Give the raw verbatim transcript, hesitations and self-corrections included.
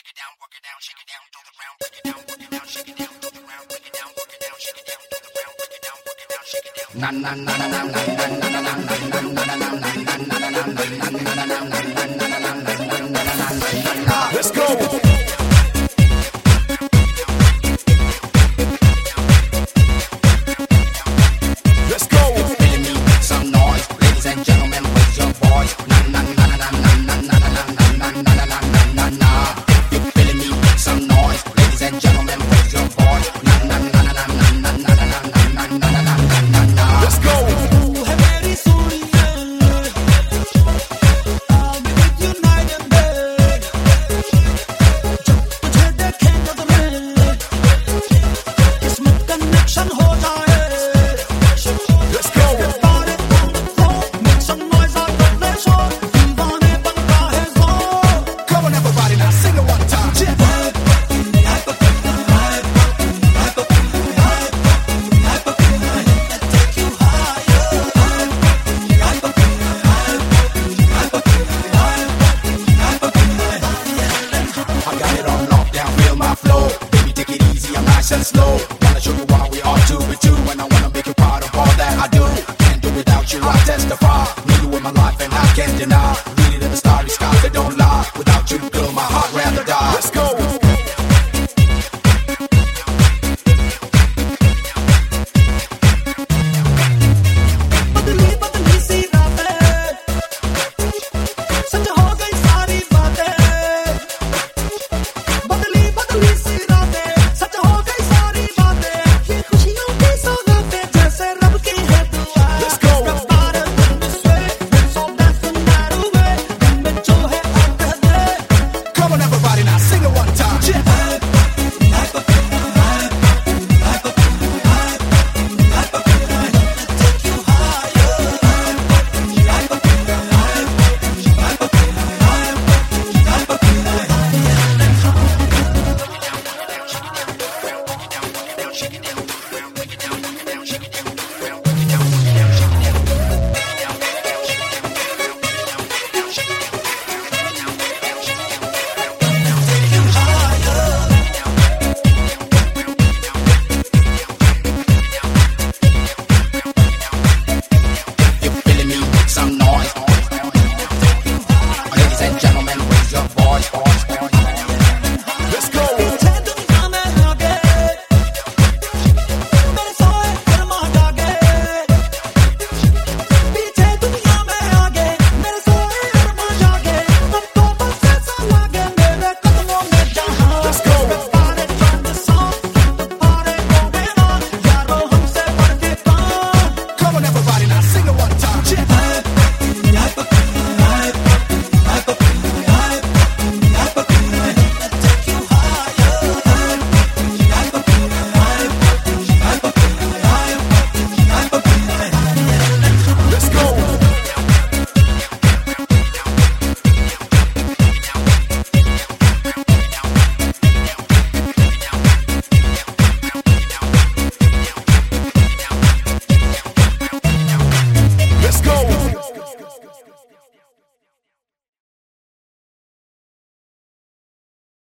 break it down, work it down, shake it down, do the round, break it down, work it down, shake it down, do the round, break it down, work it down, shake it down, do the round, break it down, work it down, shake it down. Na na na na na na na na na na na. Let's go. Let's go. If you really need some noise, ladies and gentlemen, raise your voice. Na na na na na na na na na na na na na na na. If you really need some noise, ladies and gentlemen, raise your voice. Na na na na na na na na na na na na na. Let's go. And slow, wanna show you why we are two with two, and I wanna make you part of all that I do. Can't do without you, I testify. Need you in my life, and I can't deny. Read it in the starry skies, they don't lie. Without you, girl, my heart rather die. Let's go.